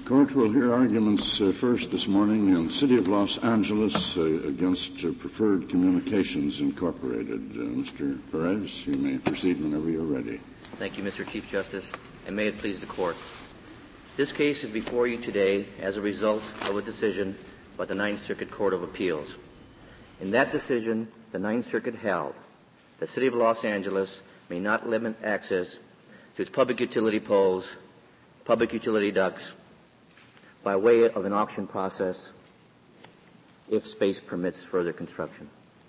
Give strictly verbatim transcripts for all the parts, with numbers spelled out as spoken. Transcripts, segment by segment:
Court will hear arguments uh, first this morning in the City of Los Angeles uh, against uh, Preferred Communications Incorporated. Uh, Mister Perez, you may proceed whenever you're ready. Thank you, Mister Chief Justice, and may it please the Court. This case is before you today as a result of a decision by the Ninth Circuit Court of Appeals. In that decision, the Ninth Circuit held the City of Los Angeles may not limit access to its public utility poles, public utility ducts, by way of an auction process if space permits further construction.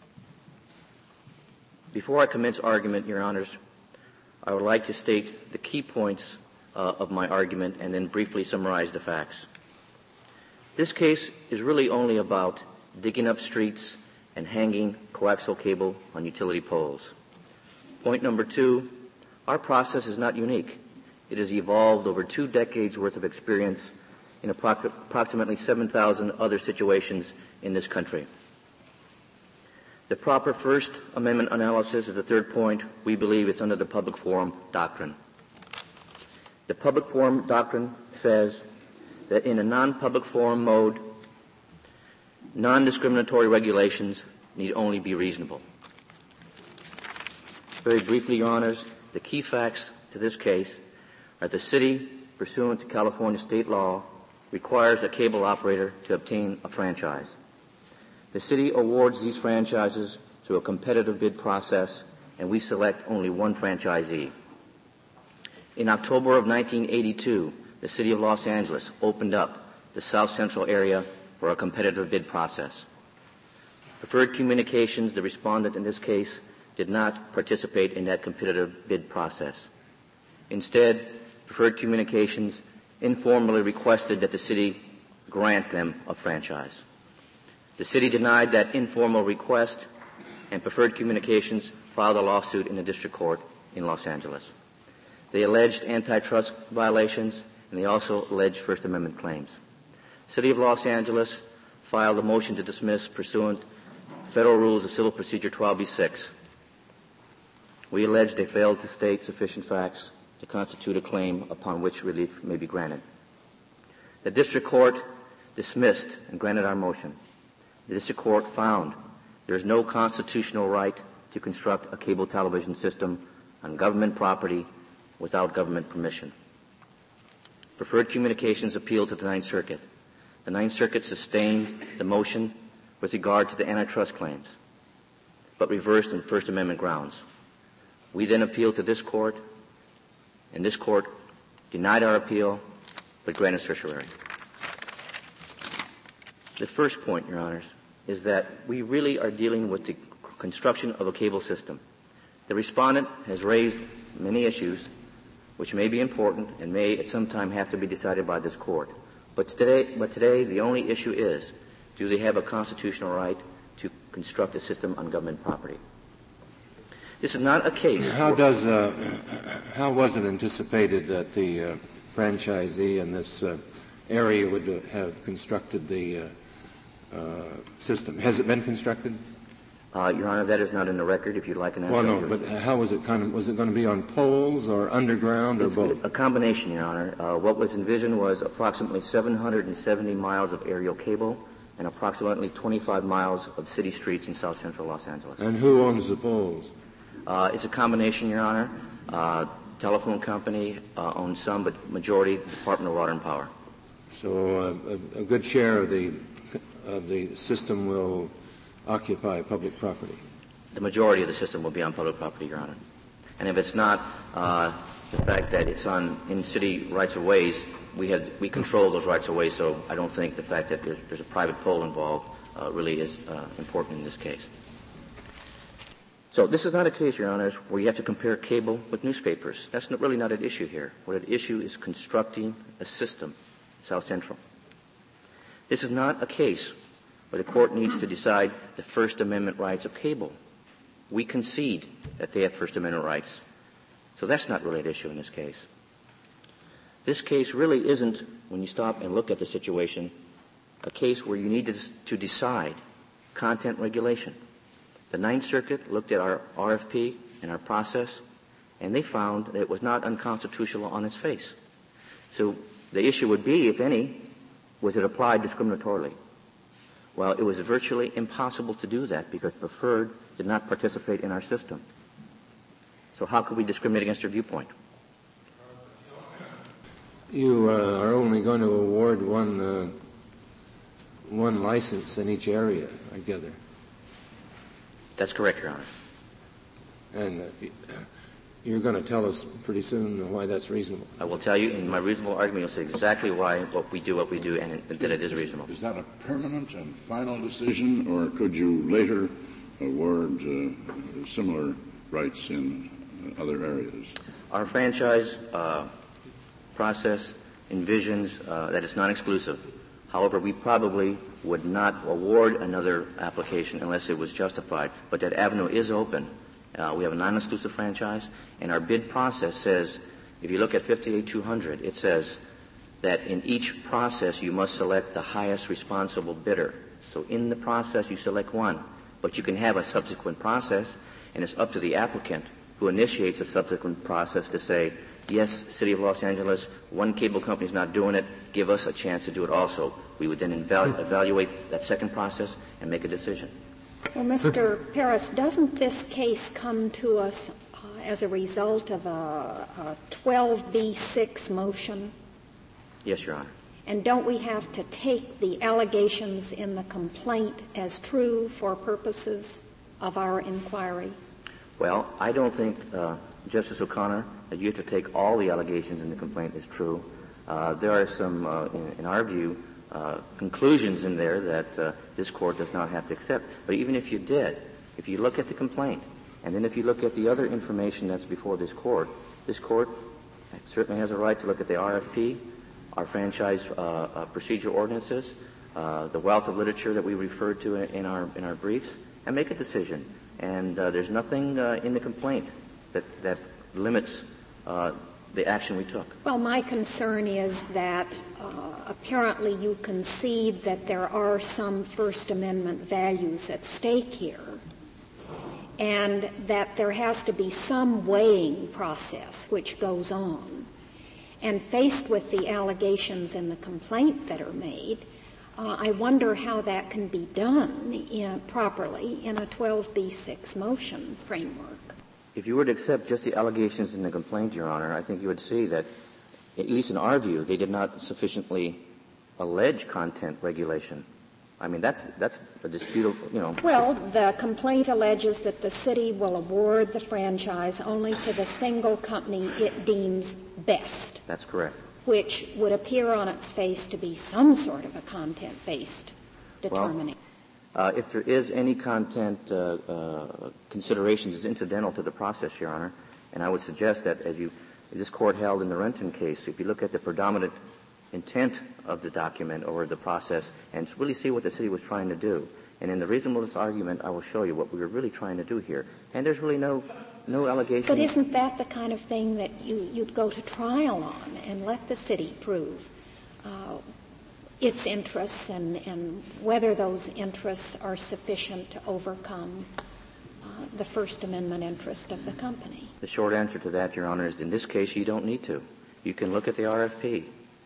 Before I commence argument, Your Honors, I would like to state the key points uh, of my argument and then briefly summarize the facts. This case is really only about digging up streets and hanging coaxial cable on utility poles. Point number two, our process is not unique. It has evolved over two decades' worth of experience in approximately seven thousand other situations in this country. The proper First Amendment analysis is the third point. We believe it's under the public forum doctrine. The public forum doctrine says that in a non-public forum mode, non-discriminatory regulations need only be reasonable. Very briefly, Your Honors, the key facts to this case are the city, pursuant to California state law, requires a cable operator to obtain a franchise. The city awards these franchises through a competitive bid process, and we select only one franchisee. In October of nineteen eighty-two, the City of Los Angeles opened up the South Central area for a competitive bid process. Preferred Communications, the respondent in this case, did not participate in that competitive bid process. Instead, Preferred Communications informally requested that the city grant them a franchise. The city denied that informal request, and Preferred Communications filed a lawsuit in the district court in Los Angeles. They alleged antitrust violations, and they also alleged First Amendment claims. City of Los Angeles filed a motion to dismiss pursuant to Federal Rules of Civil Procedure twelve B six. We allege they failed to state sufficient facts to constitute a claim upon which relief may be granted. The district court dismissed and granted our motion. The district court found there is no constitutional right to construct a cable television system on government property without government permission. Preferred Communications appealed to the Ninth Circuit. The Ninth Circuit sustained the motion with regard to the antitrust claims, but reversed on First Amendment grounds. We then appealed to this court, and this court denied our appeal, but granted certiorari. The first point, Your Honors, is that we really are dealing with the construction of a cable system. The respondent has raised many issues which may be important and may at some time have to be decided by this court. But today, but today the only issue is, do they have a constitutional right to construct a system on government property? This is not a case. How does uh, how was it anticipated that the uh, franchisee in this uh, area would uh, have constructed the uh, uh, system? Has it been constructed? Uh, Your Honor, that is not in the record. If you'd like an answer. Well, no, but how was it kind of? Was it going to be on poles or underground or it's both? A combination, Your Honor. Uh, what was envisioned was approximately seven hundred seventy miles of aerial cable and approximately twenty-five miles of city streets in South Central Los Angeles. And who owns the poles? Uh, it's a combination, Your Honor. Uh, telephone company uh, owns some, but majority Department of Water and Power. So uh, a, a good share of the of the system will occupy public property. The majority of the system will be on public property, Your Honor. And if it's not, uh, the fact that it's on in city rights of ways, we have we control those rights of ways. So I don't think the fact that there's, there's a private pole involved uh, really is uh, important in this case. So this is not a case, Your Honors, where you have to compare cable with newspapers. That's not, really not at issue here. What at issue is constructing a system, South Central. This is not a case where the court needs to decide the First Amendment rights of cable. We concede that they have First Amendment rights. So that's not really at issue in this case. This case really isn't, when you stop and look at the situation, a case where you need to, to decide content regulation. The Ninth Circuit looked at our R F P and our process, and they found that it was not unconstitutional on its face. So The issue would be, if any, was it applied discriminatorily? Well, it was virtually impossible to do that because Preferred did not participate in our system. So how could we discriminate against their viewpoint? You uh, are only going to award one uh, one license in each area, I gather. That's correct, Your Honor. And uh, you're going to tell us pretty soon why that's reasonable. I will tell you in my reasonable argument, you'll say exactly why what we do what we do and it, that it is reasonable. Is that a permanent and final decision, or could you later award uh, similar rights in uh, other areas? Our franchise uh, process envisions uh, that it's non-exclusive. However, we probably would not award another application unless it was justified, but that avenue is open. Uh, we have a non-exclusive franchise, and our bid process says, if you look at fifty-eight two hundred, it says that in each process you must select the highest responsible bidder. So in the process you select one, but you can have a subsequent process, and it's up to the applicant who initiates a subsequent process to say, yes, City of Los Angeles, one cable company is not doing it, give us a chance to do it also. We would then evalu- evaluate that second process and make a decision. Well, Mister Parris, doesn't this case come to us uh, as a result of a, a twelve B six motion? Yes, Your Honor. And don't we have to take the allegations in the complaint as true for purposes of our inquiry? Well, I don't think, uh, Justice O'Connor, that you have to take all the allegations in the complaint as true. Uh, there are some, uh, in, in our view, Uh, conclusions in there that uh, this Court does not have to accept. But even if you did, if you look at the complaint, and then if you look at the other information that's before this Court, this Court certainly has a right to look at the R F P, our franchise uh, uh, procedure ordinances, uh, the wealth of literature that we referred to in, in our in our briefs, and make a decision. And uh, there's nothing uh, in the complaint that, that limits uh, the action we took. Well, my concern is that uh, apparently you concede that there are some First Amendment values at stake here, and that there has to be some weighing process which goes on. And faced with the allegations in the complaint that are made, uh, I wonder how that can be done in, properly in a twelve B six motion framework. If you were to accept just the allegations in the complaint, Your Honor, I think you would see that, at least in our view, they did not sufficiently allege content regulation. I mean, that's that's a dispute, you know. Well, the complaint alleges that the city will award the franchise only to the single company it deems best. That's correct. Which would appear on its face to be some sort of a content-based determining. Well, Uh, if there is any content uh, uh, considerations, it's incidental to the process, Your Honor. And I would suggest that, as you, this Court held in the Renton case, if you look at the predominant intent of the document or the process and really see what the city was trying to do. And in the reasonableness argument, I will show you what we were really trying to do here. And there's really no no allegation. But isn't that the kind of thing that you, you'd go to trial on and let the city prove uh, its interests and, and whether those interests are sufficient to overcome uh, the First Amendment interest of the company? The short answer to that, Your Honor, is in this case you don't need to. You can look at the R F P.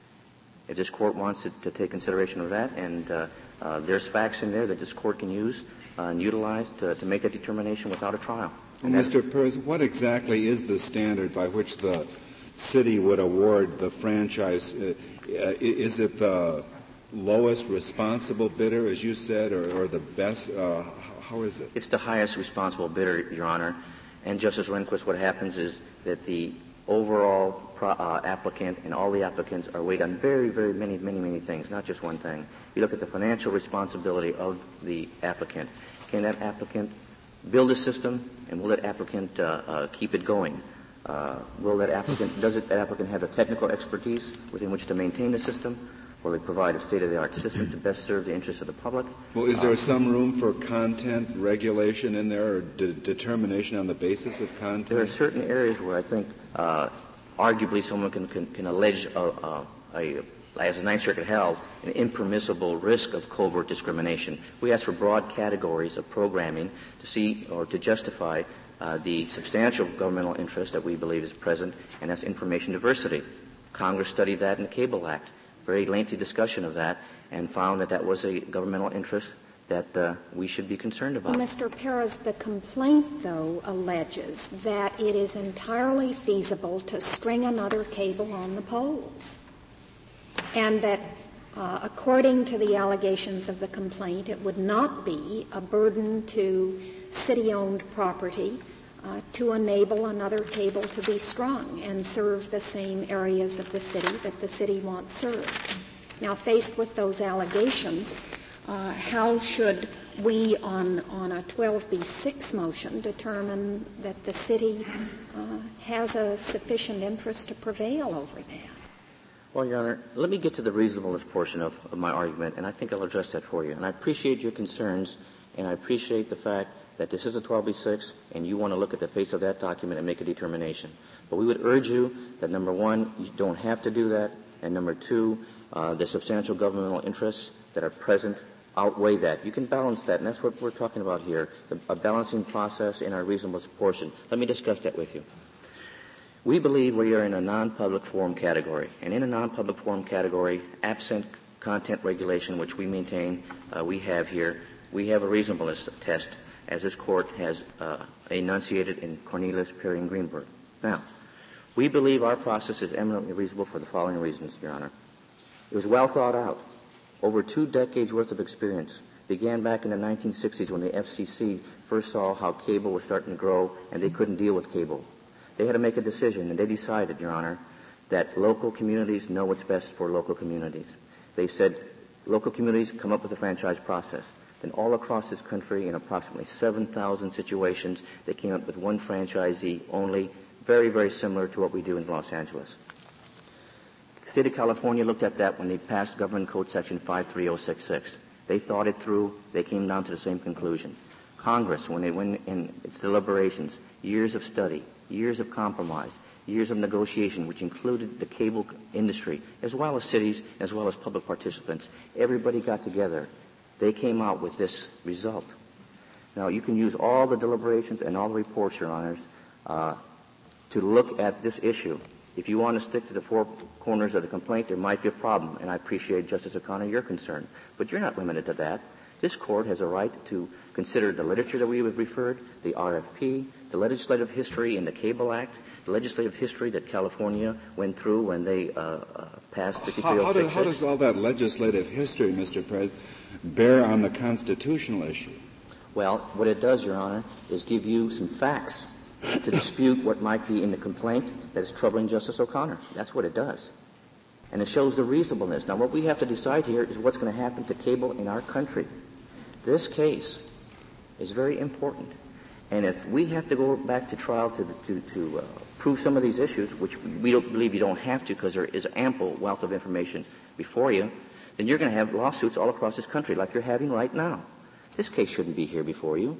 If this Court wants to, to take consideration of that, and uh, uh, there's facts in there that this Court can use uh, and utilize to, to make that determination without a trial. Well, Mister Parris, what exactly is the standard by which the city would award the franchise? Uh, is it the lowest responsible bidder, as you said, or, or the best? Uh, how is it? It's the highest responsible bidder, Your Honor. And Justice Rehnquist, what happens is that the overall pro, uh, applicant and all the applicants are weighed on very, very many, many, many things, not just one thing. You look at the financial responsibility of the applicant. Can that applicant build a system, and will that applicant uh, uh, keep it going? Uh, will that applicant, does it, that applicant have the technical expertise within which to maintain the system? Will it provide a state-of-the-art system to best serve the interests of the public? Well, is there uh, some room for content regulation in there, or de- determination on the basis of content? There are certain areas where I think uh, arguably someone can, can, can allege a, a, a, as the Ninth Circuit held, an impermissible risk of covert discrimination. We ask for broad categories of programming to see or to justify uh, the substantial governmental interest that we believe is present, and that's information diversity. Congress studied that in the Cable Act, very lengthy discussion of that, and found that that was a governmental interest that uh, we should be concerned about. Well, Mister Perez, the complaint, though, alleges that it is entirely feasible to string another cable on the poles, and that uh, according to the allegations of the complaint, it would not be a burden to city-owned property uh, to enable another cable to be strung and serve the same areas of the city that the city wants served. Now, faced with those allegations, uh, how should we, on, on a twelve B six motion, determine that the city uh, has a sufficient interest to prevail over that? Well, Your Honor, let me get to the reasonableness portion of, of my argument, and I think I'll address that for you. And I appreciate your concerns, and I appreciate the fact that this is a twelve B six, and you want to look at the face of that document and make a determination. But we would urge you that, number one, you don't have to do that, and number two, uh, the substantial governmental interests that are present outweigh that. You can balance that, and that's what we're talking about here, the, a balancing process in our reasonableness portion. Let me discuss that with you. We believe we are in a non-public forum category, and in a non-public forum category, absent content regulation, which we maintain uh, we have here, we have a reasonableness test, as this Court has uh, enunciated in Cornelius, Perry, and Greenberg. Now, we believe our process is eminently reasonable for the following reasons, Your Honor. It was well thought out. Over two decades' worth of experience began back in the nineteen sixties when the F C C first saw how cable was starting to grow and they couldn't deal with cable. They had to make a decision, and they decided, Your Honor, that local communities know what's best for local communities. They said local communities come up with a franchise process. Then all across this country, in approximately seven thousand situations, they came up with one franchisee only, very, very similar to what we do in Los Angeles. The state of California looked at that when they passed Government Code Section five three oh six six. They thought it through. They came down to the same conclusion. Congress, when they went in its deliberations, years of study, years of compromise, years of negotiation, which included the cable industry, as well as cities, as well as public participants, everybody got together. They came out with this result. Now, you can use all the deliberations and all the reports, Your Honors, uh, to look at this issue. If you want to stick to the four corners of the complaint, there might be a problem, and I appreciate, Justice O'Connor, your concern. But you're not limited to that. This Court has a right to consider the literature that we have referred, the R F P, the legislative history in the Cable Act, the legislative history that California went through when they uh, uh, passed fifty-three oh six six. How, how, does, how does all that legislative history, Mister President, bear on the constitutional issue? Well, what it does, Your Honor, is give you some facts to dispute what might be in the complaint that is troubling Justice O'Connor. That's what it does. And it shows the reasonableness. Now, what we have to decide here is what's going to happen to cable in our country. This case is very important. And if we have to go back to trial to, to, to uh, prove some of these issues, which we don't believe you don't have to because there is ample wealth of information before you, then you're going to have lawsuits all across this country like you're having right now. This case shouldn't be here before you.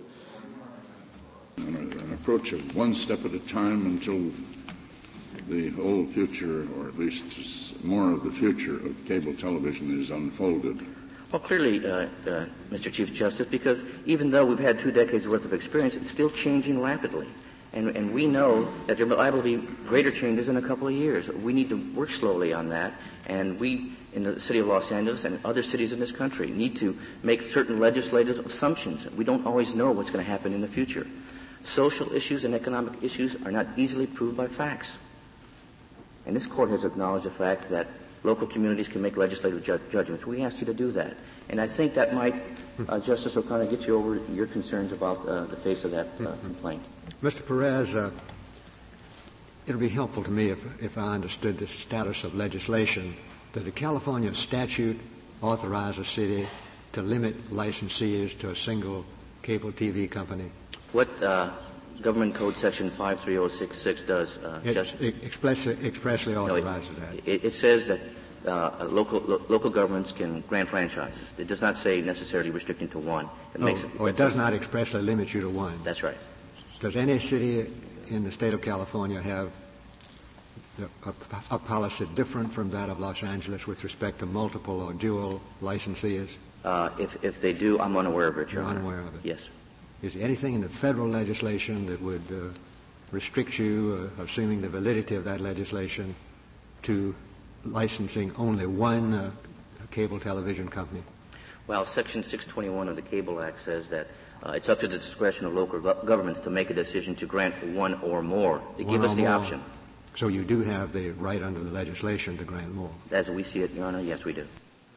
An, an approach of one step at a time until the whole future, or at least more of the future of cable television is unfolded. Well, clearly, uh, uh, Mister Chief Justice, because even though we've had two decades' worth of experience, it's still changing rapidly. And, and we know that there will liable to be greater changes in a couple of years. We need to work slowly on that. And we, in the city of Los Angeles and other cities in this country, need to make certain legislative assumptions. We don't always know what's going to happen in the future. Social issues and economic issues are not easily proved by facts. And this Court has acknowledged the fact that local communities can make legislative ju- judgments. We asked you to do that. And I think that might, uh, Justice O'Connor, get you over your concerns about uh, the face of that uh, complaint. Mister Perez, uh, it would be helpful to me if, if I understood the status of legislation. Does the California statute authorize a city to limit licensees to a single cable T V company? What uh, Government Code Section five three oh six six does, uh, it Justice? It expressly, expressly authorizes no, it, that. It, it says that uh, local lo- local governments can grant franchises. It does not say necessarily restricting to one. It oh, makes it, oh, it does not expressly limit you to one. That's right. Does any city in the state of California have a, a, a policy different from that of Los Angeles with respect to multiple or dual licensees? Uh, if, if they do, I'm unaware of it, Your You're Honor. unaware of it? Yes. Is there anything in the federal legislation that would uh, restrict you, uh, assuming the validity of that legislation, to licensing only one uh, cable television company? Well, Section six twenty-one of the Cable Act says that uh, it's up to the discretion of local go- governments to make a decision to grant one or more. They One give us or the more. option. So you do have the right under the legislation to grant more. As we see it, Your Honor, yes, we do.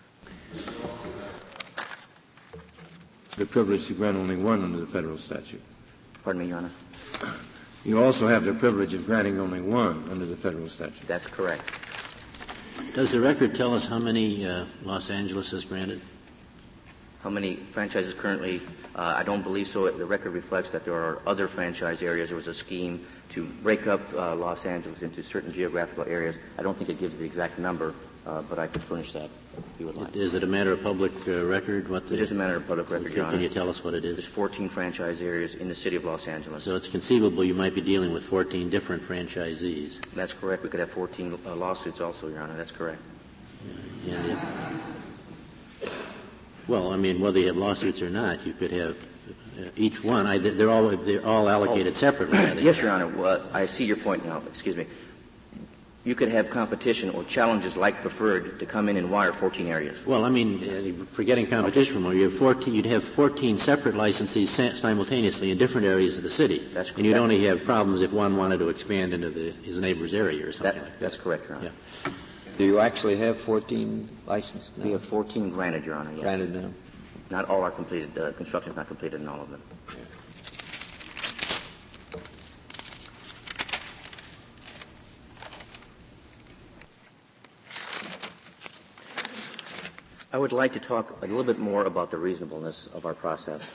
The privilege to grant only one under the federal statute. Pardon me, Your Honor? You also have the privilege of granting only one under the federal statute. That's correct. Does the record tell us how many uh, Los Angeles has granted? How many franchises currently? Uh, I don't believe so. The record reflects that there are other franchise areas. There was a scheme to break up uh, Los Angeles into certain geographical areas. I don't think it gives the exact number, uh, but I could furnish that if you would like. Is it a matter of public uh, record? What the, It is a matter of public record, Your Honor. Can you tell us what it There's is? fourteen franchise areas in the city of Los Angeles. So it's conceivable you might be dealing with fourteen different franchisees. That's correct. We could have fourteen uh, lawsuits also, Your Honor. That's correct. And if, well, I mean, whether you have lawsuits or not, you could have uh, each one. I, they're all they're all allocated Oh. separately. I think. Yes, Your Honor. Well, I see your point now. Excuse me. You could have competition or challenges like preferred to come in and wire fourteen areas. Well, I mean, uh, forgetting competition from where you have fourteen, you'd have fourteen separate licensees simultaneously in different areas of the city. That's and you'd correct. only have problems if one wanted to expand into the, his neighbor's area or something That, like that. that's correct, Your Honor. Yeah. Do you actually have fourteen licensed now? We have fourteen granted, Your Honor, yes. Granted now? Not all are completed. Uh, construction is not completed in all of them. I would like to talk a little bit more about the reasonableness of our process.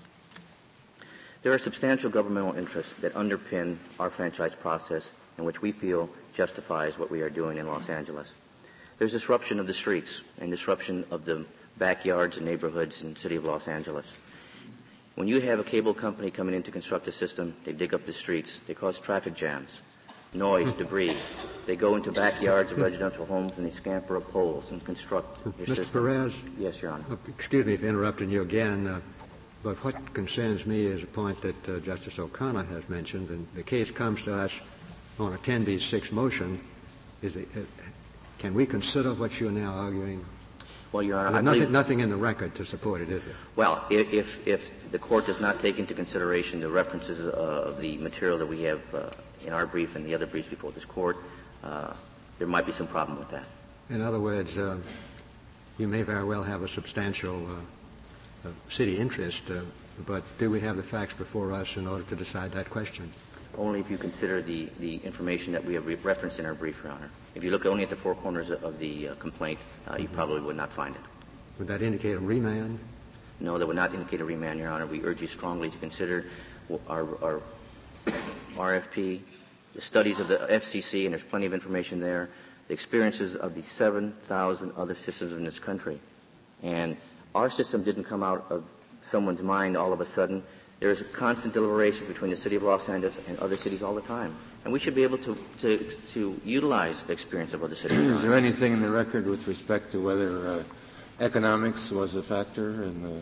There are substantial governmental interests that underpin our franchise process in which we feel justifies what we are doing in Los Angeles. There's disruption of the streets and disruption of the backyards and neighborhoods in the city of Los Angeles. When you have a cable company coming in to construct a system, they dig up the streets, they cause traffic jams, noise, debris. They go into backyards of residential homes and they scamper up poles and construct your Mister system. Perez? Yes, Your Honor. Uh, excuse me for interrupting you again, uh, but what concerns me is a point that uh, Justice O'Connor has mentioned, and the case comes to us on a ten B six motion. Is it, uh, can we consider what you're now arguing? Well, Your Honor, There's I nothing, believe, nothing in the record to support it, is there? well, i- if, if the court does not take into consideration the references uh, of the material that we have uh, in our brief and the other briefs before this court, uh, there might be some problem with that. In other words, uh, you may very well have a substantial uh, uh, city interest, uh, but do we have the facts before us in order to decide that question? Only if you consider the, the information that we have re- referenced in our brief, Your Honor. If you look only at the four corners of, of the uh, complaint, uh, you probably would not find it. Would that indicate a remand? No, that would not indicate a remand, Your Honor. We urge you strongly to consider our, our R F P, the studies of the F C C, and there's plenty of information there, the experiences of the seven thousand other systems in this country. And our system didn't come out of someone's mind all of a sudden. There is a constant deliberation between the city of Los Angeles and other cities all the time. And we should be able to, to, to utilize the experience of other cities. Is there anything in the record with respect to whether uh, economics was a factor in,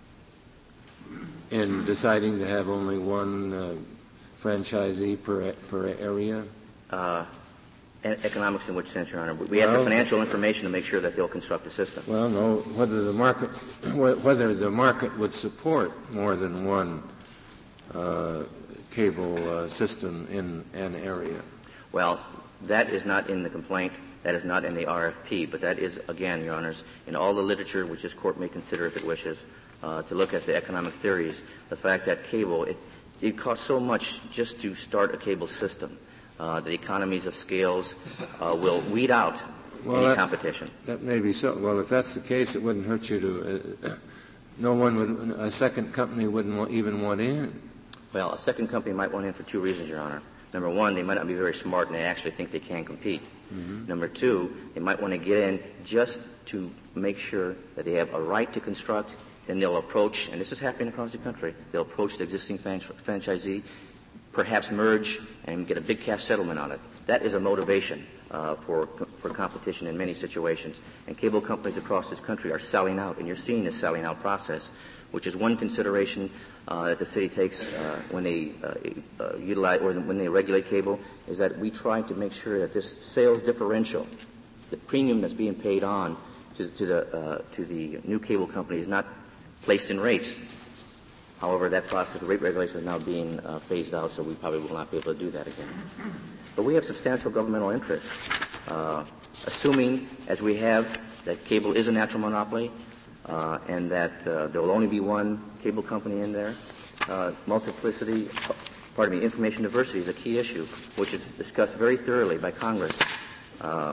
uh, in deciding to have only one uh, franchisee per, per area? Uh, e- economics in which sense, Your Honor? We ask for Well- financial information to make sure that they'll construct the system. Well, no, whether the market, whether the market would support more than one uh, cable uh, system in an area. Well, that is not in the complaint. That is not in the R F P. But that is, again, Your Honors, in all the literature, which this Court may consider if it wishes, uh, to look at the economic theories, the fact that cable, it, it costs so much just to start a cable system. Uh, the economies of scales uh, will weed out Well, any that- competition. That may be so. Well, if that's the case, it wouldn't hurt you to. Uh, no one would. A second company wouldn't want, even want in. Well, a second company might want in for two reasons, Your Honor. Number one, they might not be very smart and they actually think they can compete. Mm-hmm. Number two, they might want to get in just to make sure that they have a right to construct. Then they'll approach, and this is happening across the country, they'll approach the existing fran- franchisee, perhaps merge, and get a big cash settlement on it. That is a motivation uh, for for competition in many situations. And cable companies across this country are selling out, and you're seeing this selling out process which is one consideration uh, that the city takes uh, when they uh, uh, utilize or when they regulate cable, is that we try to make sure that this sales differential, the premium that's being paid on to, to the uh, to the new cable company, is not placed in rates. However, that process of rate regulation is now being uh, phased out, so we probably will not be able to do that again. But we have substantial governmental interest, uh, assuming, as we have, that cable is a natural monopoly, uh, and that uh, there will only be one cable company in there. Uh, multiplicity, pardon me, information diversity is a key issue, which is discussed very thoroughly by Congress. Uh,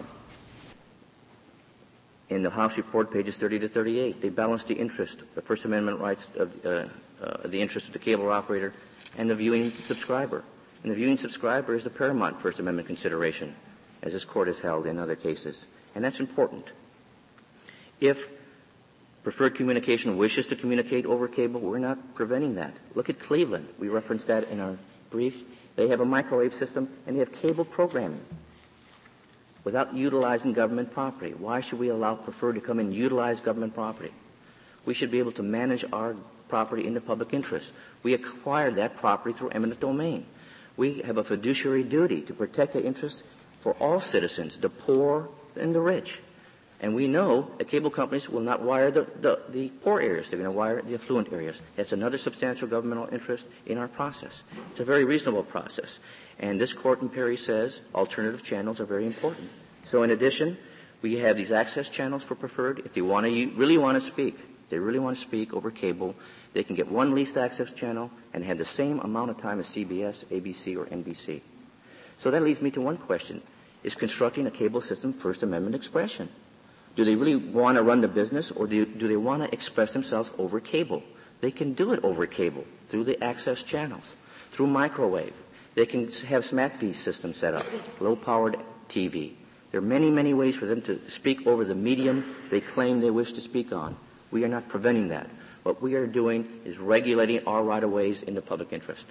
in the House report, pages thirty to thirty-eight, they balance the interest, the First Amendment rights of uh, uh, the interest of the cable operator and the viewing subscriber. And the viewing subscriber is the paramount First Amendment consideration, as this Court has held in other cases. And that's important. If preferred communication wishes to communicate over cable, we're not preventing that. Look at Cleveland. We referenced that in our brief. They have a microwave system, and they have cable programming without utilizing government property. Why should we allow preferred to come and utilize government property? We should be able to manage our property in the public interest. We acquired that property through eminent domain. We have a fiduciary duty to protect the interests for all citizens, the poor and the rich. And we know that cable companies will not wire the, the, the poor areas. They're going to wire the affluent areas. That's another substantial governmental interest in our process. It's a very reasonable process. And this Court in Perry says alternative channels are very important. So in addition, we have these access channels for preferred. If they want to really want to speak, they really want to speak over cable, they can get one leased access channel and have the same amount of time as C B S, A B C, or N B C. So that leads me to one question. Is constructing a cable system First Amendment expression? Do they really want to run the business, or do, do they want to express themselves over cable? They can do it over cable through the access channels, through microwave. They can have SMAT-V systems set up, low-powered T V. There are many, many ways for them to speak over the medium they claim they wish to speak on. We are not preventing that. What we are doing is regulating our right-of-ways in the public interest.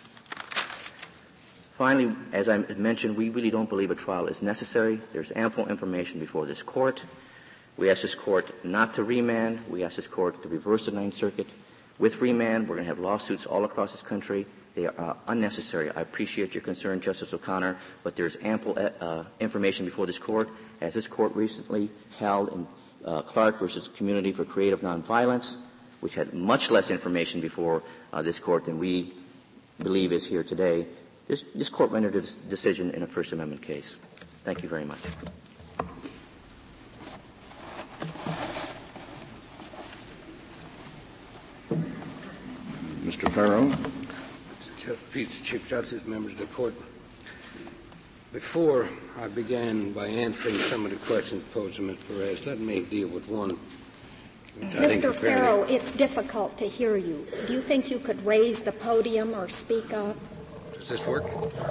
Finally, as I mentioned, we really don't believe a trial is necessary. There's ample information before this Court. We ask this Court not to remand. We ask this Court to reverse the Ninth Circuit. With remand, we're going to have lawsuits all across this country. They are uh, unnecessary. I appreciate your concern, Justice O'Connor, but there's ample uh, information before this Court, as this Court recently held in uh, Clark versus Community for Creative Nonviolence, which had much less information before uh, this Court than we believe is here today. This, this Court rendered a decision in a First Amendment case. Thank you very much. Mister Farrow. Chief, Chief Justice, members of the Court. Before I began by answering some of the questions posed to Miz Perez, let me deal with one. Mister Farrow, it's difficult to hear you. Do you think you could raise the podium or speak up? Does this work?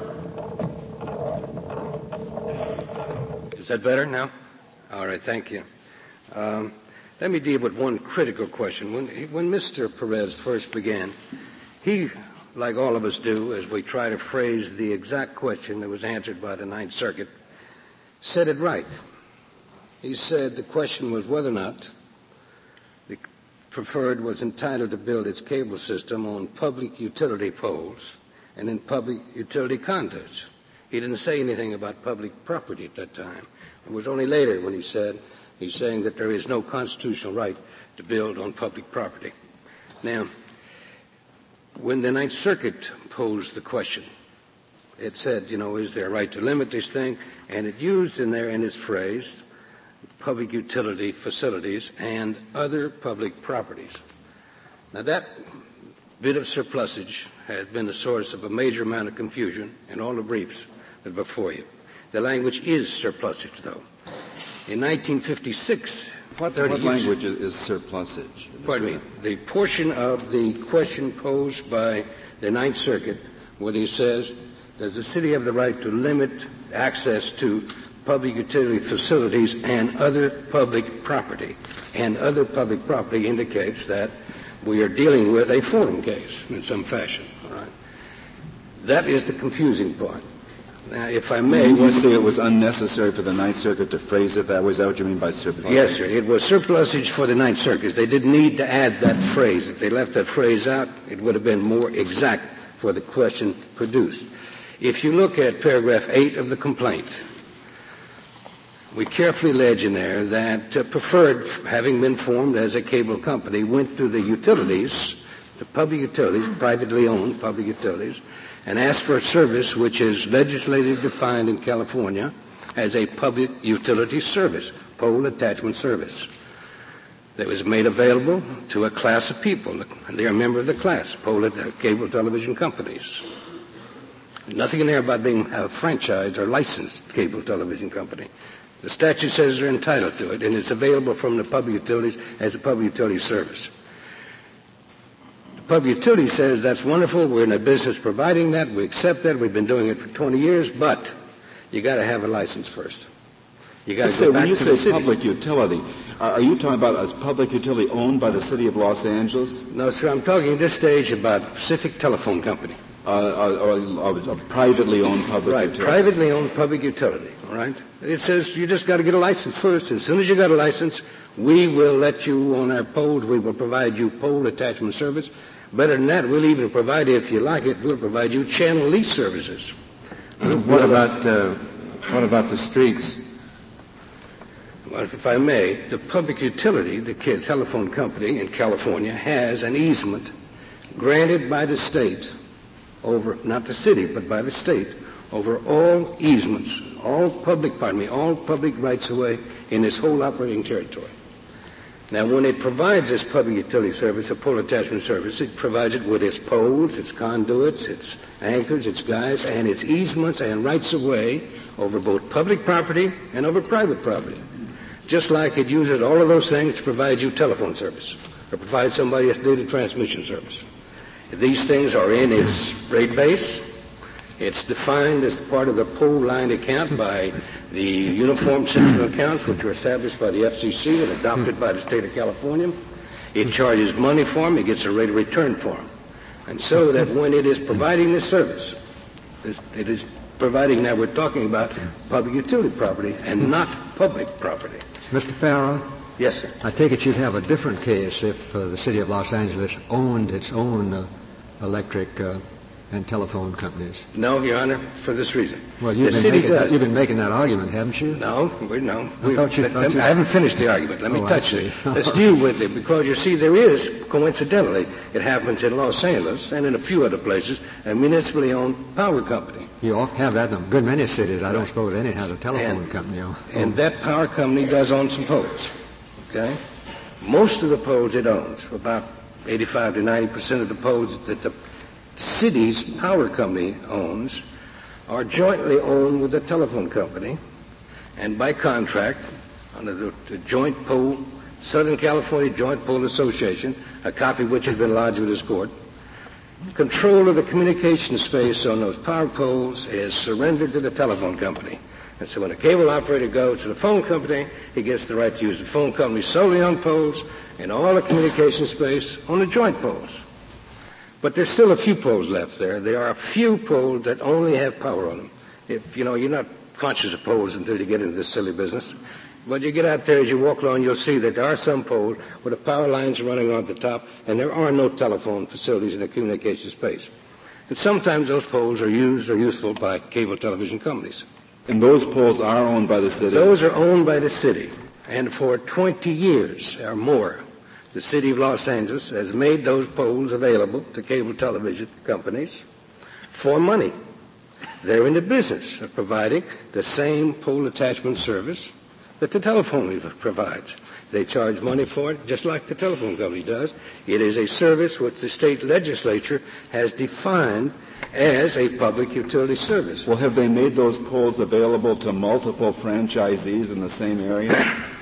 Is that better now? All right, thank you. Um, let me deal with one critical question. When, when Mister Perez first began, he, like all of us do, as we try to phrase the exact question that was answered by the Ninth Circuit, said it right. He said the question was whether or not the preferred was entitled to build its cable system on public utility poles and in public utility conduits. He didn't say anything about public property at that time. It was only later when he said, he's saying that there is no constitutional right to build on public property. Now, when the Ninth Circuit posed the question, it said, you know, is there a right to limit this thing? And it used in there in its phrase, public utility facilities and other public properties. Now that bit of surplusage has been the source of a major amount of confusion in all the briefs that are before you. The language is surplusage, though. In nineteen fifty-six, what, what language is surplusage? Pardon me. The portion of the question posed by the Ninth Circuit, when he says, does the city have the right to limit access to public utility facilities and other public property? And other public property indicates that we are dealing with a forum case in some fashion. All right. That is the confusing part. Now, if I may... You say it was unnecessary for the Ninth Circuit to phrase it that way. Is that what you mean by surplusage? Yes, sir. It was surplusage for the Ninth Circuit. They didn't need to add that phrase. If they left that phrase out, it would have been more exact for the question produced. If you look at paragraph eight of the complaint, we carefully allege in there that uh, Preferred, having been formed as a cable company, went to the utilities, the public utilities, privately owned public utilities, and asked for a service which is legislatively defined in California as a public utility service, pole attachment service, that was made available to a class of people, and they are a member of the class, pole uh, cable television companies. Nothing in there about being a franchised or licensed cable television company. The statute says they're entitled to it, and it's available from the public utilities as a public utility service. The public utility says that's wonderful. We're in a business providing that. We accept that. We've been doing it for twenty years, but you got to have a license first. You got to go back when you to the say city. Public utility, are you talking about a public utility owned by the city of Los Angeles? No, sir. I'm talking at this stage about Pacific Telephone Company. Uh, or, or a privately owned public right, utility. Privately owned public utility, all right? It says you just got to get a license first. As soon as you got a license, we will let you on our poles. We will provide you pole attachment service. Better than that, we'll even provide, if you like it, we'll provide you channel lease services. What about, uh, what about the streets? Well, if I may, the public utility, the telephone company in California, has an easement granted by the state over, not the city, but by the state, over all easements, all public, pardon me, all public rights-of-way in this whole operating territory. Now, when it provides this public utility service, a pole attachment service, it provides it with its poles, its conduits, its anchors, its guys, and its easements and rights-of-way over both public property and over private property. Just like it uses all of those things to provide you telephone service or provide somebody a data transmission service. These things are in its rate base. It's defined as part of the pole line account by the Uniform System of Accounts, which were established by the F C C and adopted by the state of California. It charges money for them. It gets a rate of return for them. And so that when it is providing this service, it is providing that we're talking about public utility property and not public property. Mister Farrow? Yes, sir. I take it you'd have a different case if uh, the city of Los Angeles owned its own uh, electric uh, and telephone companies. No, Your Honor, for this reason. Well, you've, the been city making, does. you've been making that argument, haven't you? No, we, no. I we, thought you, let, thought let, you... I haven't finished the argument. Let me oh, touch it. Let's deal with it, because you see, there is, coincidentally, it happens in Los Angeles and in a few other places, a municipally owned power company. You have that in a good many cities. I don't suppose any has a telephone and, company. Oh. And that power company does own some poles, okay? Most of the poles it owns, about eighty-five to ninety percent of the poles that the city's power company owns, are jointly owned with the telephone company, and by contract, under the, the Joint Pole, Southern California Joint Pole Association, a copy which has been lodged with this court, control of the communication space on those power poles is surrendered to the telephone company. And so when a cable operator goes to the phone company, he gets the right to use the phone company solely on poles and all the communication space on the joint poles. But there's still a few poles left there. There are a few poles that only have power on them. If, you know, you're not conscious of poles until you get into this silly business. But you get out there, as you walk along, you'll see that there are some poles where the power lines are running on the top, and there are no telephone facilities in the communication space. And sometimes those poles are used or useful by cable television companies. And those poles are owned by the city? Those are owned by the city. And for twenty years or more, the city of Los Angeles has made those poles available to cable television companies for money. They're in the business of providing the same pole attachment service that the telephone provides. They charge money for it, just like the telephone company does. It is a service which the state legislature has defined as a public utility service. Well, have they made those poles available to multiple franchisees in the same area?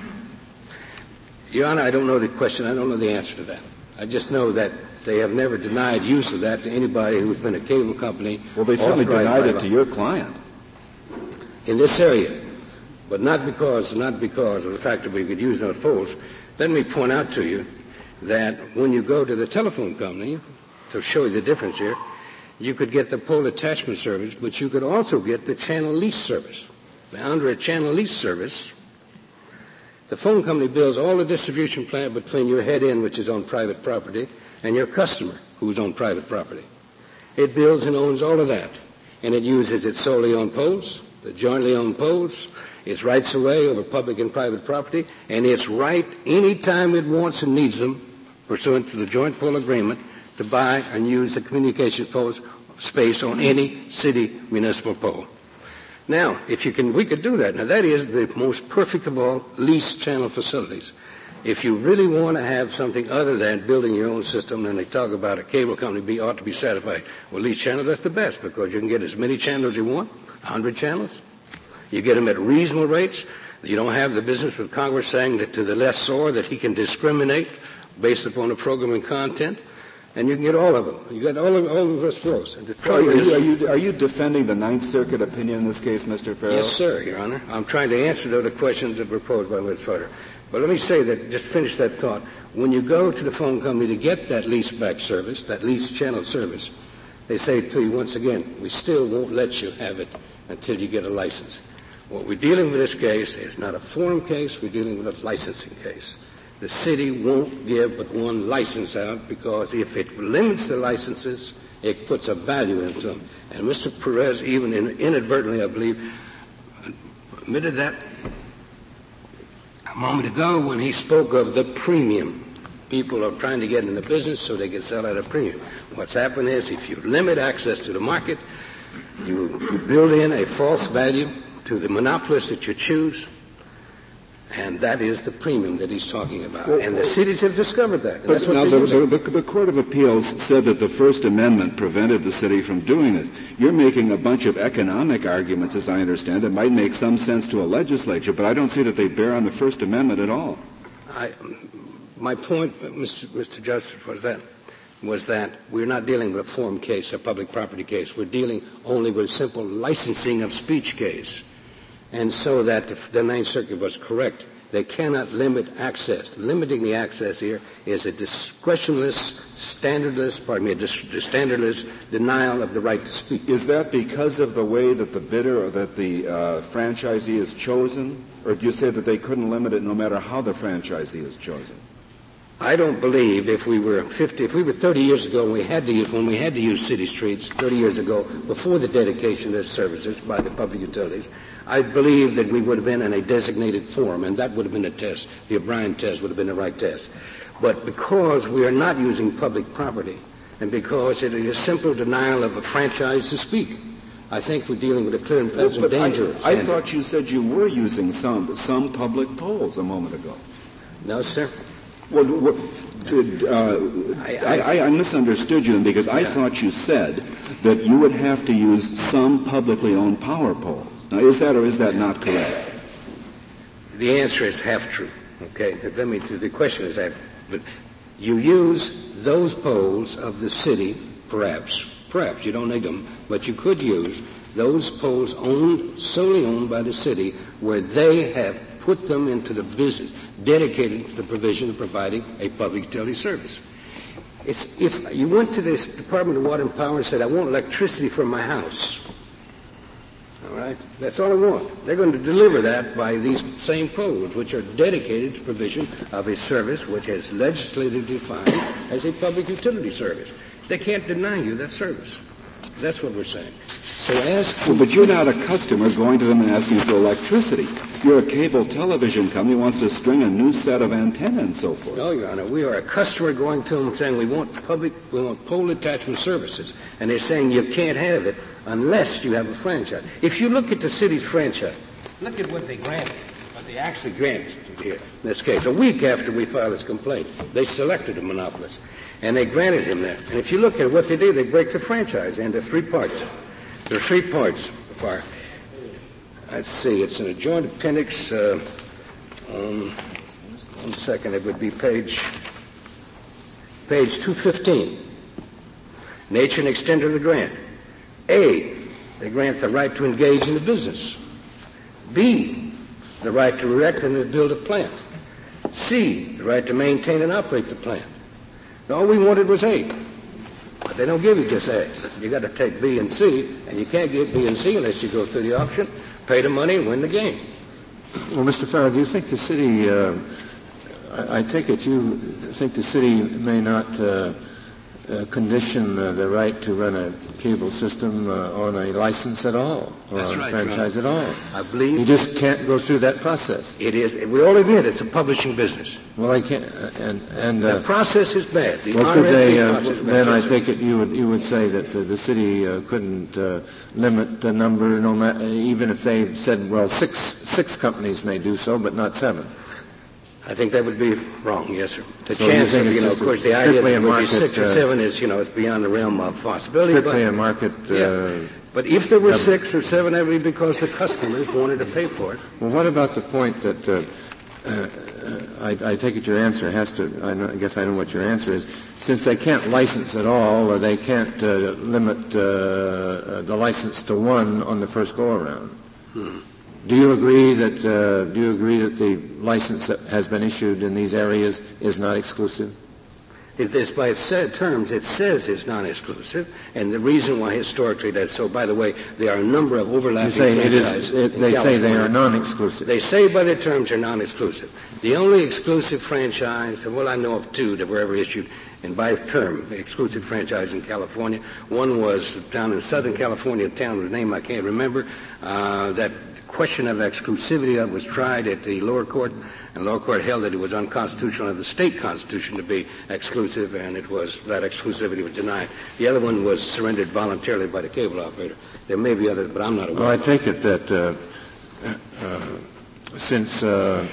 Your Honor, I don't know the question. I don't know the answer to that. I just know that they have never denied use of that to anybody who's been a cable company. Well, they certainly denied it to your client. In this area, but not because, not because of the fact that we could use those poles. Let me point out to you that when you go to the telephone company, to show you the difference here, you could get the pole attachment service, but you could also get the channel lease service. Now, under a channel lease service, the phone company builds all the distribution plant between your head-end, which is on private property, and your customer, who's on private property. It builds and owns all of that, and it uses its solely owned poles, the jointly owned poles, its rights of way over public and private property, and its right any time it wants and needs them, pursuant to the joint pole agreement, to buy and use the communication poles space on any city municipal pole. Now, if you can, we could do that. Now, that is the most perfect of all leased channel facilities. If you really want to have something other than building your own system, and they talk about a cable company be, ought to be satisfied with leased channels, that's the best, because you can get as many channels as you want, one hundred channels. You get them at reasonable rates. You don't have the business with Congress saying that to the lessor that he can discriminate based upon the programming content. And you can get all of them. You get all of all of those flows. And the trouble are, you, is, are, you, are you defending the Ninth Circuit opinion in this case, Mister Farrell? Yes, sir, Your Honor. I'm trying to answer the questions that were posed by Miz Fodor. But let me say that, just finish that thought. When you go to the phone company to get that lease back service, that lease channel service, they say to you once again, we still won't let you have it until you get a license. What we're dealing with this case is not a forum case, we're dealing with a licensing case. The city won't give but one license out because if it limits the licenses, it puts a value into them. And Mister Perez, even inadvertently, I believe, admitted that a moment ago when he spoke of the premium. People are trying to get in the business so they can sell at a premium. What's happened is if you limit access to the market, you, you build in a false value to the monopolist that you choose, and that is the premium that he's talking about. Well, and the cities have discovered that. But that's what now the, the, the, the Court of Appeals said that the First Amendment prevented the city from doing this. You're making a bunch of economic arguments, as I understand, that might make some sense to a legislature, but I don't see that they bear on the First Amendment at all. I, my point, Mister Mister Justice, was that was that we're not dealing with a forum case, a public property case. We're dealing only with a simple licensing of speech case. And so that the, the Ninth Circuit was correct. They cannot limit access. Limiting the access here is a discretionless, standardless, pardon me, a dis- standardless denial of the right to speak. Is that because of the way that the bidder or that the uh, franchisee is chosen? Or do you say that they couldn't limit it no matter how the franchisee is chosen? I don't believe if we were fifty, if we were thirty years ago and we had to use, when we had to use city streets thirty years ago before the dedication of services by the public utilities, I believe that we would have been in a designated form, and that would have been a test. The O'Brien test would have been the right test. But because we are not using public property, and because it is a simple denial of a franchise to speak, I think we're dealing with a clear and present but danger. I, I thought you said you were using some some public polls a moment ago. No, sir. Well, what, did, uh, I, I, I misunderstood you because I yeah. thought you said that you would have to use some publicly owned power poles. Now, is that or is that not correct? The answer is half true. Okay, let me. The question is that, but you use those poles of the city, perhaps, perhaps you don't need them, but you could use those poles owned solely owned by the city, where they have put them into the business dedicated to the provision of providing a public utility service. It's, if you went to this Department of Water and Power and said, I want electricity for my house, all right, that's all I want. They're going to deliver that by these same poles, which are dedicated to provision of a service which is legislatively defined as a public utility service. They can't deny you that service. That's what we're saying. So as well, but you're not a customer going to them and asking for electricity. You're a cable television company who wants to string a new set of antenna and so forth. No, Your Honor. We are a customer going to them saying we want public, we want pole attachment services. And they're saying you can't have it unless you have a franchise. If you look at the city's franchise, look at what they granted, what they actually granted here in this case. A week after we filed this complaint, they selected a monopolist. And they granted him that. And if you look at what they do, they break the franchise into three parts. There are three parts. Are, let's see, it's in a joint appendix. Uh, um, one second, it would be page, page two fifteen. Nature and extent of the grant. A, they grant the right to engage in the business. B, the right to erect and build a plant. C, the right to maintain and operate the plant. All we wanted was A. But they don't give you just A. You got to take B and C, and you can't get B and C unless you go through the auction, pay the money, and win the game. Well, Mister Farrar, do you think the city, uh, I, I take it you think the city may not uh, uh, condition uh, the right to run a cable system uh, on a license at all, or That's on right, a franchise John. at all? I believe You just can't go through that process. it is. We all admit it's a publishing business. Well, I can't, uh, and, and uh, The process is bad. The well, could they, R F P uh, process is bad. then I Yes, sir. take it you would, you would say that uh, the city uh, couldn't uh, limit the number, no ma- even if they said, well, six, six companies may do so, but not seven. I think that would be wrong, yes, sir. The So you chance think of, it's you know, just of course, a- the idea strictly that a it would be market, six or uh, seven is, you know, it's beyond the realm of possibility. Strictly but, a market. Uh, yeah. But if there were uh, six or seven, that would be because the customers wanted to pay for it. Well, what about the point that uh, uh, I, I take it your answer has to, I, know, I guess I know what your answer is, since they can't license at all, or they can't uh, limit uh, uh, the license to one on the first go-around. Hmm. Do you agree that uh, do you agree that the license that has been issued in these areas is not exclusive? It is by its said terms, it says it's non-exclusive, and the reason why historically that's so, by the way, there are a number of overlapping You say it franchises. is, it, in they say they California. are non-exclusive. They say by their terms they're non-exclusive. The only exclusive franchise, well, I know of two that were ever issued, and by term, exclusive franchise in California. One was down in Southern California, a town whose name I can't remember. Uh, that question of exclusivity that was tried at the lower court, and the lower court held that it was unconstitutional of the state constitution to be exclusive, and it was that exclusivity was denied. The other one was surrendered voluntarily by the cable operator. There may be others, but I'm not aware. Well, I take it that uh, uh, since uh,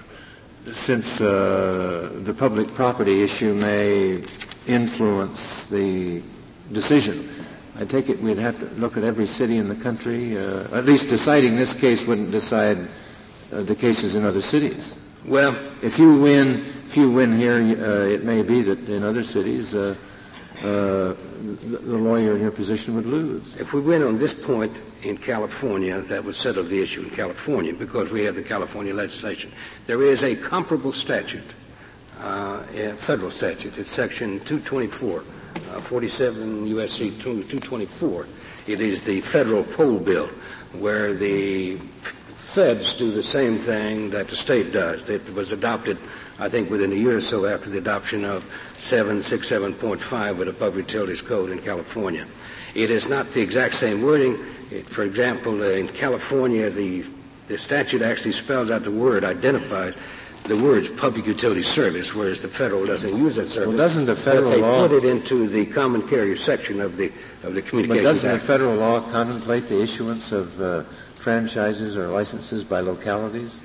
since uh, the public property issue may influence the decision, I take it we'd have to look at every city in the country. Uh, at least deciding this case wouldn't decide uh, the cases in other cities. Well, if you win, if you win here, uh, it may be that in other cities uh, uh, the, the lawyer in your position would lose. If we win on this point in California, that would settle the issue in California because we have the California legislation. There is a comparable statute, uh, a federal statute. It's Section two twenty-four. Uh, forty-seven U S C two twenty-four. It is the federal poll bill where the feds do the same thing that the state does. It was adopted, I think, within a year or so after the adoption of seven sixty-seven point five of the Public Utilities Code in California. It is not the exact same wording. It, for example, uh, in California, the, the statute actually spells out the word, identifies the words public utility service, whereas the federal doesn't use that service. Well, doesn't the federal but they law put it into the common carrier section of the of the But Communications doesn't Act. the federal law contemplate the issuance of uh, franchises or licenses by localities?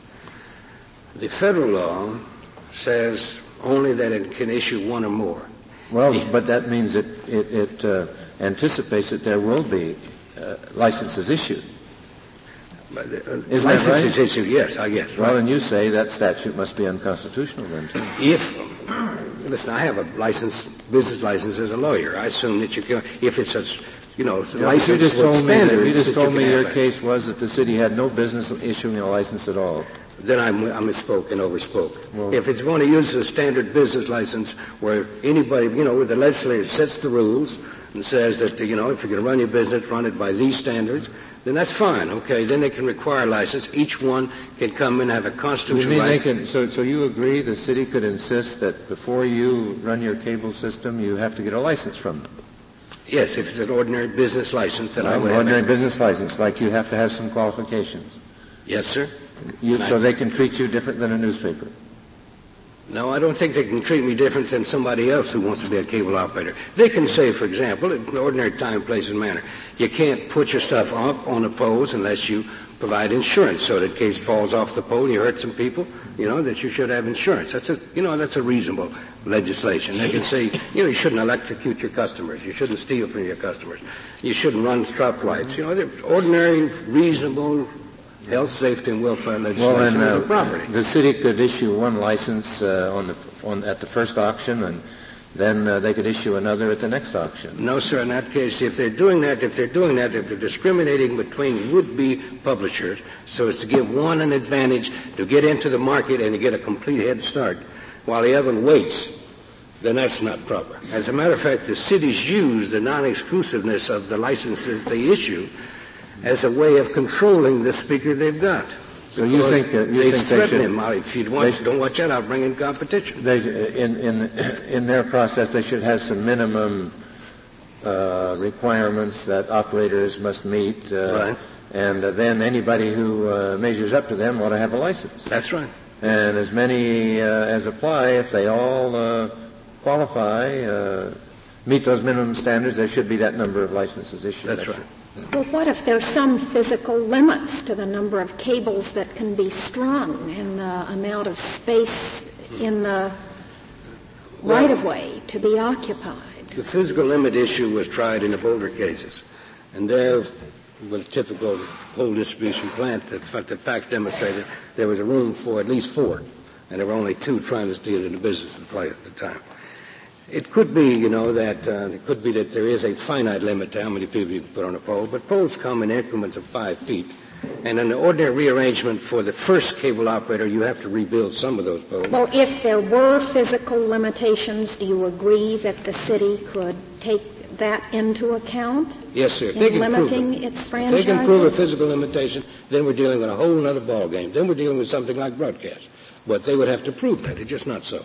The federal law says only that it can issue one or more. Well, but that means it it, it uh, anticipates that there will be uh, licenses issued. But, uh, Isn't that licenses right? issued, yes, I guess. Well, right. and you say that statute must be unconstitutional then, too. If, listen, I have a license, business license as a lawyer. I assume that you can, if it's a, you know, Yeah, license you just with told me that, standards you just that told you me can your have it. case was that the city had no business issuing a license at all. Then I, I misspoke and overspoke. Well, if it's going to use a standard business license where anybody, you know, where the legislature sets the rules and says that, you know, if you're going to run your business, run it by these standards, then that's fine. Okay, then they can require a license. Each one can come in and have a You constitutional mean they right. can, so, so you agree the city could insist that before you run your cable system, you have to get a license from them? Yes, if it's an ordinary business license that I An would ordinary have. business license, like you have to have some qualifications. Yes, sir. You, And so I- they can treat you different than a newspaper. No, I don't think they can treat me different than somebody else who wants to be a cable operator. They can say, for example, in ordinary time, place, and manner, you can't put your stuff up on the poles unless you provide insurance. So that in case it falls off the pole and you hurt some people, you know, that you should have insurance. That's a, you know, that's a reasonable legislation. They can say, you know, you shouldn't electrocute your customers. You shouldn't steal from your customers. You shouldn't run stop lights. You know, they're ordinary, reasonable health, safety, and welfare legislation Well, then, of uh, the property. the city could issue one license uh, on the on at the first auction, and then uh, they could issue another at the next auction. No, sir. In that case, if they're doing that, if they're doing that, if they're discriminating between would-be publishers, so as to give one an advantage to get into the market and to get a complete head start, while the other one waits then that's not proper. As a matter of fact, the cities use the non-exclusiveness of the licenses they issue as a way of controlling the speaker they've got. So you think that you they think they threaten should, him. If you want, they, don't watch out, I'll bring in competition. They, in in in their process, they should have some minimum uh, requirements that operators must meet, uh, right. and uh, then anybody who uh, measures up to them ought to have a license. That's right. And as many uh, as apply, if they all uh, qualify, uh, meet those minimum standards, there should be that number of licenses issued. That's right. Well, what if there's some physical limits to the number of cables that can be strung and the amount of space in the well, right-of-way to be occupied? The physical limit issue was tried in the Boulder cases, and there, with a typical pole distribution plant, that the facts demonstrated there was a room for at least four, and there were only two trying to steal in the business to play at the time. It could be, you know, that uh, it could be that there is a finite limit to how many people you can put on a pole, but poles come in increments of five feet. And in the ordinary rearrangement for the first cable operator, you have to rebuild some of those poles. Well, if there were physical limitations, do you agree that the city could take that into account? Yes, sir. If in they can limiting prove it. its franchises? If they can prove a physical limitation, then we're dealing with a whole other ballgame. Then we're dealing with something like broadcast. But they would have to prove that. It's just not so.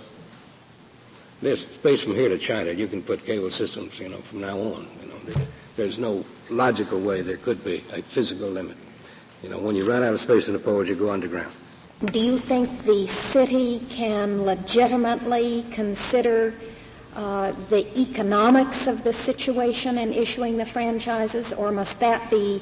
There's space from here to China. You can put cable systems, you know, from now on. You know, there, there's no logical way there could be a physical limit. You know, when you run out of space in the poles, you go underground. Do you think the city can legitimately consider uh, the economics of the situation in issuing the franchises, or must that be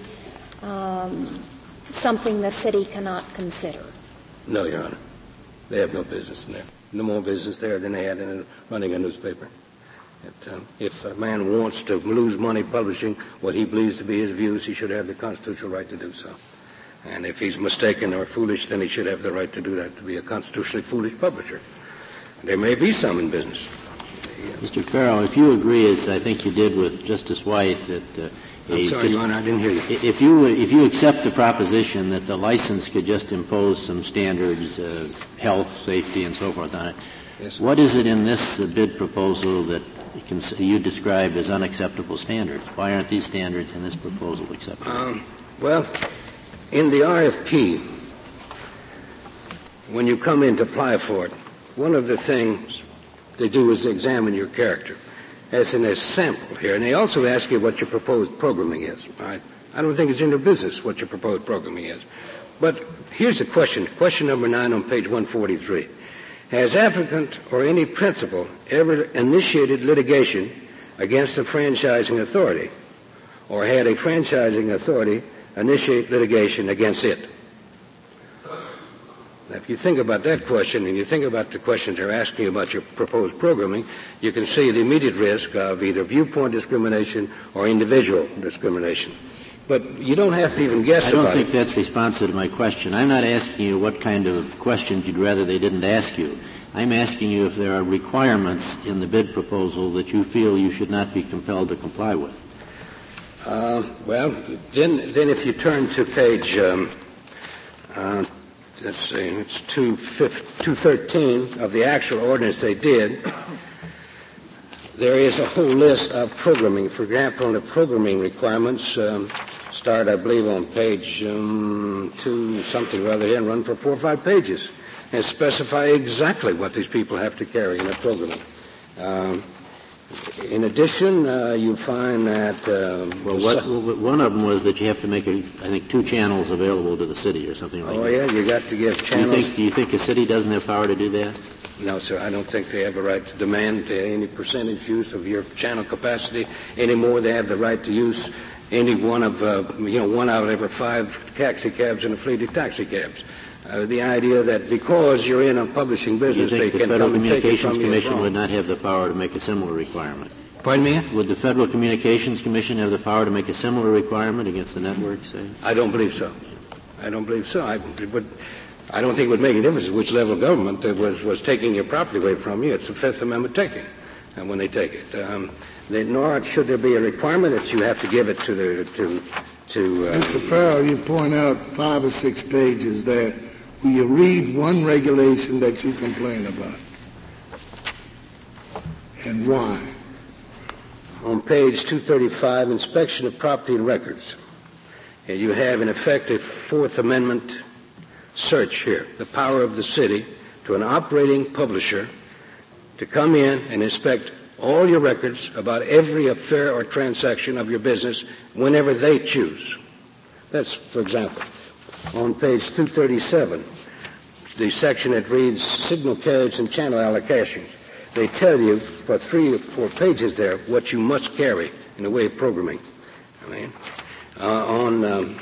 um, something the city cannot consider? No, Your Honor. They have no business in there. No more business there than they had in running a newspaper. It, um, if a man wants to lose money publishing what he believes to be his views, he should have the constitutional right to do so. And if he's mistaken or foolish, then he should have the right to do that, to be a constitutionally foolish publisher. There may be some in business. Mister Farrell, if you agree, as I think you did with Justice White, that uh, I'm sorry, Your Honor, I didn't hear you. If you if you accept the proposition that the license could just impose some standards of health, safety, and so forth on it, yes, what is it in this uh, bid proposal that can, you describe as unacceptable standards? Why aren't these standards in this proposal acceptable? Um, well, in the R F P, when you come in to apply for it, one of the things they do is examine your character. As in a sample here, and they also ask you what your proposed programming is. All right? I don't think it's in their business what your proposed programming is. But here's the question, question number nine on page one forty-three. Has applicant or any principal ever initiated litigation against a franchising authority, or had a franchising authority initiate litigation against it? Now, if you think about that question and you think about the questions they're asking about your proposed programming, you can see the immediate risk of either viewpoint discrimination or individual discrimination. But you don't have to even guess about it. I don't think that's responsive to my question. I'm not asking you what kind of questions you'd rather they didn't ask you. I'm asking you if there are requirements in the bid proposal that you feel you should not be compelled to comply with. Uh, well, then, then if you turn to page um, uh, let's see, it's two thirteen of the actual ordinance they did. There is a whole list of programming. For example, the programming requirements um, start, I believe, on page um, two something rather here and run for four or five pages and specify exactly what these people have to carry in their programming. Um, In addition, uh, you find that uh, well, what, well, one of them was that you have to make, a, I think, two channels available to the city or something like oh, that. Oh yeah, you got to give channels. Do you, think, do you think a city doesn't have power to do that? No, sir. I don't think they have a right to demand any percentage use of your channel capacity anymore. They have the right to use any one of uh, you know one out of every five taxi cabs in a fleet of taxi cabs. Uh, the idea that because you're in a publishing business, you think they the can Federal come and take it from Communications you Commission wrong. would not have the power to make a similar requirement? Pardon me? Would the Federal Communications Commission have the power to make a similar requirement against the network, say? I don't believe so. I don't believe so. I, it would, I don't think it would make a difference which level of government that was, was taking your property away from you. It's the Fifth Amendment taking, and when they take it. Um, they, nor should there be a requirement that you have to give it to the to to. Uh, Mister Farrell, you point out five or six pages there. Will you read one regulation that you complain about? and why? On page two thirty-five, inspection of property and records. And you have, in effect, a Fourth Amendment search here, the power of the city to an operating publisher to come in and inspect all your records about every affair or transaction of your business whenever they choose. That's, for example, on page two thirty-seven, the section that reads signal carriage and channel allocations. They tell you for three or four pages there what you must carry in the way of programming. I mean, uh, on um,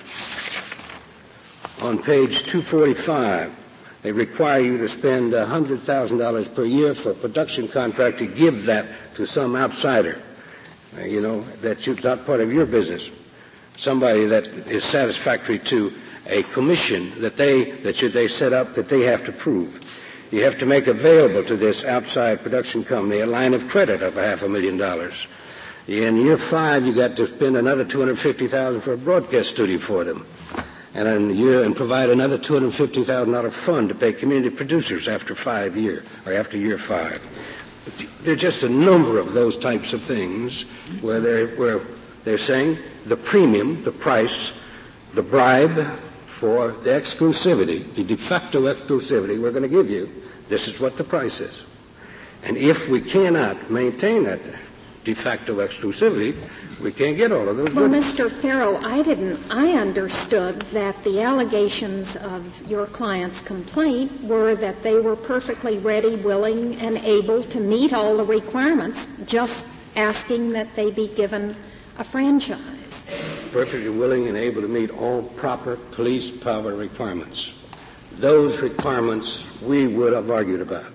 on page two forty-five, they require you to spend one hundred thousand dollars per year for a production contract to give that to some outsider, uh, you know, that's not part of your business. Somebody that is satisfactory to a commission that they that should they set up that they have to prove. You have to make available to this outside production company a line of credit of a half a million dollars. In year five, you got to spend another two hundred fifty thousand dollars for a broadcast studio for them, and in year and provide another two hundred fifty thousand dollars fund to pay community producers after five year or after year five. There are just a number of those types of things where they're where they're saying the premium, the price, the bribe for the exclusivity, the de facto exclusivity we're going to give you. This is what the price is. And if we cannot maintain that de facto exclusivity, we can't get all of those Well, goodies. Mister Farrow, I didn't, I understood that the allegations of your client's complaint were that they were perfectly ready, willing, and able to meet all the requirements, just asking that they be given a franchise. Perfectly willing and able to meet all proper police power requirements. Those requirements we would have argued about.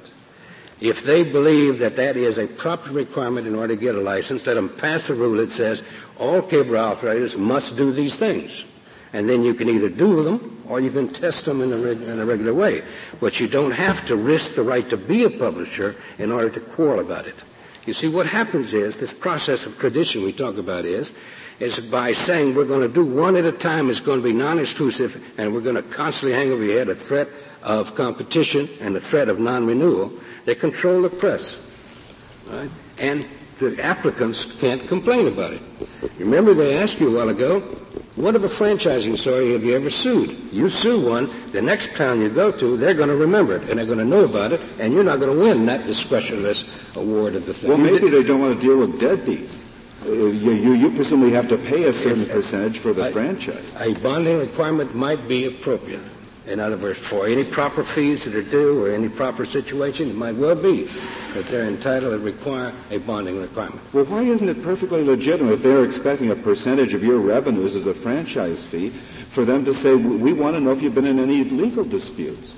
If they believe that that is a proper requirement in order to get a license, let them pass a rule that says all cable operators must do these things. And then you can either do them or you can test them in a, reg- in a regular way. But you don't have to risk the right to be a publisher in order to quarrel about it. You see, what happens is, this process of tradition we talk about is, is by saying we're going to do one at a time, it's going to be non-exclusive, and we're going to constantly hang over your head a threat of competition and a threat of non-renewal. They control the press, right? And the applicants can't complain about it. Remember they asked you a while ago, what of a franchising story have you ever sued? You sue one, the next town you go to, they're going to remember it, and they're going to know about it, and you're not going to win that discretionless award of the thing. Well, maybe they don't want to deal with deadbeats. Uh, you, you, you presumably have to pay a certain if, percentage for the I, franchise. A bonding requirement might be appropriate. In other words, for any proper fees that are due or any proper situation, it might well be that they're entitled to require a bonding requirement. Well, why isn't it perfectly legitimate if they're expecting a percentage of your revenues as a franchise fee for them to say, we want to know if you've been in any legal disputes?